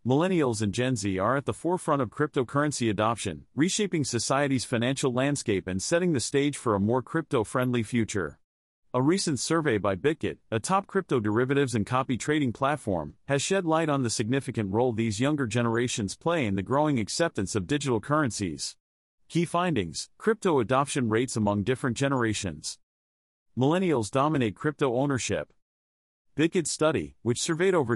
Millennials and Gen Z are at the forefront of cryptocurrency adoption, reshaping society's financial landscape and setting the stage for a more crypto-friendly future. A recent survey by BitGet, a top crypto derivatives and copy trading platform, has shed light on the significant role these younger generations play in the growing acceptance of digital currencies. Key findings: crypto adoption rates among different generations. Millennials dominate crypto ownership. BitGet study, which surveyed over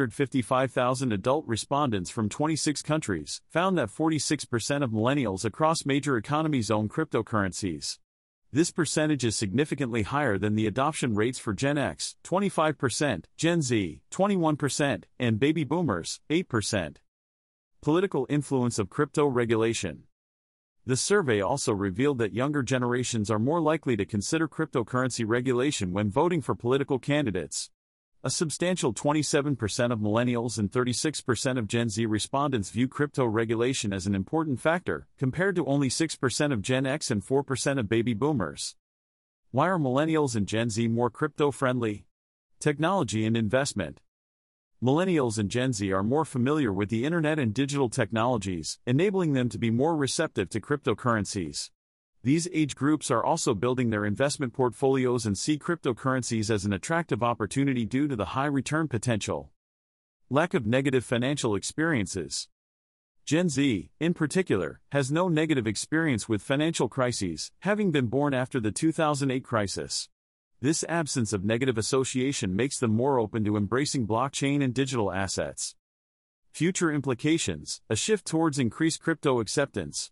255,000 adult respondents from 26 countries, found that 46% of millennials across major economies own cryptocurrencies. This percentage is significantly higher than the adoption rates for Gen X, 25%, Gen Z, 21%, and baby boomers, 8%. Political influence of crypto regulation. The survey also revealed that younger generations are more likely to consider cryptocurrency regulation when voting for political candidates. A substantial 27% of millennials and 36% of Gen Z respondents view crypto regulation as an important factor, compared to only 6% of Gen X and 4% of baby boomers. Why are millennials and Gen Z more crypto-friendly? Technology and investment. Millennials and Gen Z are more familiar with the internet and digital technologies, enabling them to be more receptive to cryptocurrencies. These age groups are also building their investment portfolios and see cryptocurrencies as an attractive opportunity due to the high return potential. Lack of negative financial experiences. Gen Z, in particular, has no negative experience with financial crises, having been born after the 2008 crisis. This absence of negative association makes them more open to embracing blockchain and digital assets. Future implications: a shift towards increased crypto acceptance.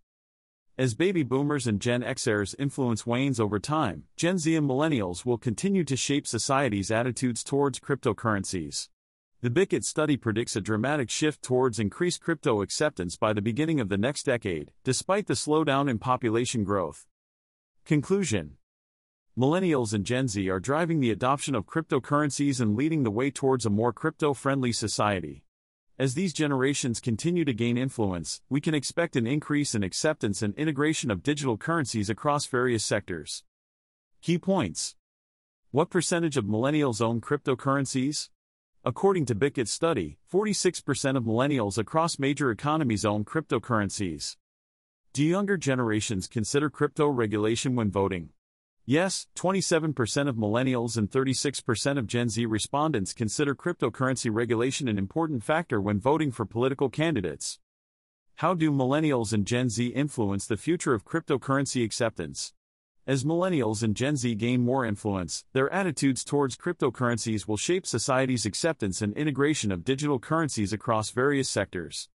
As baby boomers and Gen Xers influence wanes over time, Gen Z and millennials will continue to shape society's attitudes towards cryptocurrencies. The BitGet study predicts a dramatic shift towards increased crypto acceptance by the beginning of the next decade, despite the slowdown in population growth. Conclusion: millennials and Gen Z are driving the adoption of cryptocurrencies and leading the way towards a more crypto-friendly society. As these generations continue to gain influence, we can expect an increase in acceptance and integration of digital currencies across various sectors. Key points. What percentage of millennials own cryptocurrencies? According to BitGet study, 46% of millennials across major economies own cryptocurrencies. Do younger generations consider crypto regulation when voting? Yes, 27% of millennials and 36% of Gen Z respondents consider cryptocurrency regulation an important factor when voting for political candidates. How do millennials and Gen Z influence the future of cryptocurrency acceptance? As millennials and Gen Z gain more influence, their attitudes towards cryptocurrencies will shape society's acceptance and integration of digital currencies across various sectors.